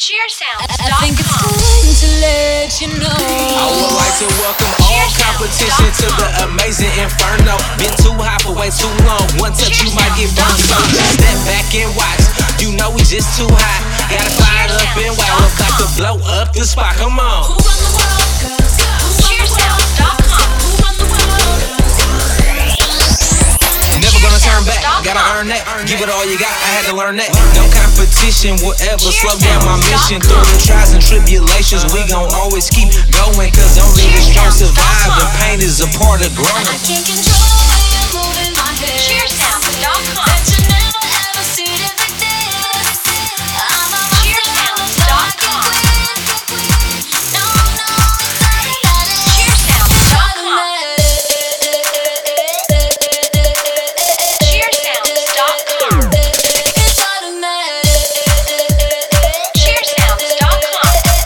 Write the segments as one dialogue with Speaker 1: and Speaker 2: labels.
Speaker 1: I think it's time to let you know.
Speaker 2: I would like to welcome all competition to the amazing inferno. Been too high for way too long. One touch you might get burned. So just step back and watch. You know we just too hot. Gotta fire it up and wow. About to blow up the spot. Come on.
Speaker 1: Who run the world, girls? Cheersounds.com. Who run the world, girls?
Speaker 2: Never gonna turn back. Gotta earn that. Give it all you got. I had to learn that. No competition will ever slow down my mission. Through the trials and tribulations, we gon' always keep going. Cause only the strong survive, and pain is a part of growing.
Speaker 1: I can't control the way you're moving my head. Cheersounds.com. Bet you never ever see it like this. I'm a Cheersounds.com. No, it's automatic. Cheersounds.com. Cheersounds.com. It's automatic. Cheersounds.com.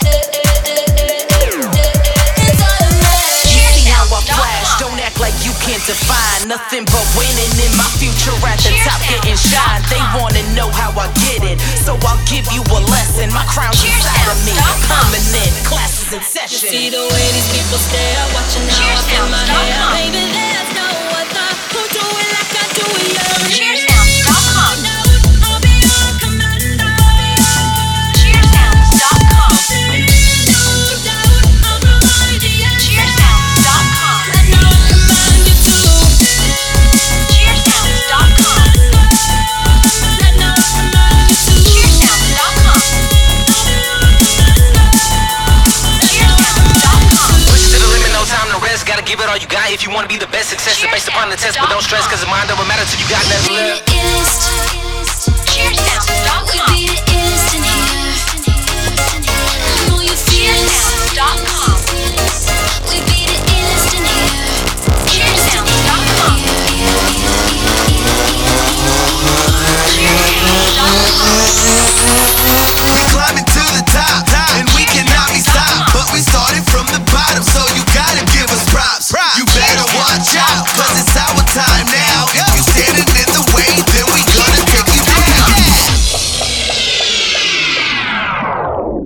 Speaker 1: It's automatic.
Speaker 3: You see how I flash, don't act like you can't define nothing but winning in my future at the top getting shine. They wanna know how I get it, so I'll give you a lesson. My crown's inside of me, permanent, classes in session.
Speaker 1: See the way these people stare, watching how I feel my hair. Baby, there's no other who do it like I do it. Cheersounds.com. I'll be your commando. Cheersounds.com. No doubt, I'll provide the answer. Cheersounds.com. I know I'll command you too. Cheersounds.com. I know I'll command you too. Cheersounds.com.
Speaker 2: Push to the limit, no time to rest. Gotta give it all you got. If you wanna be the best, success is based upon the test. But don't stress, cause the mind don't matter till you got nothing left.
Speaker 1: Cheersounds.com.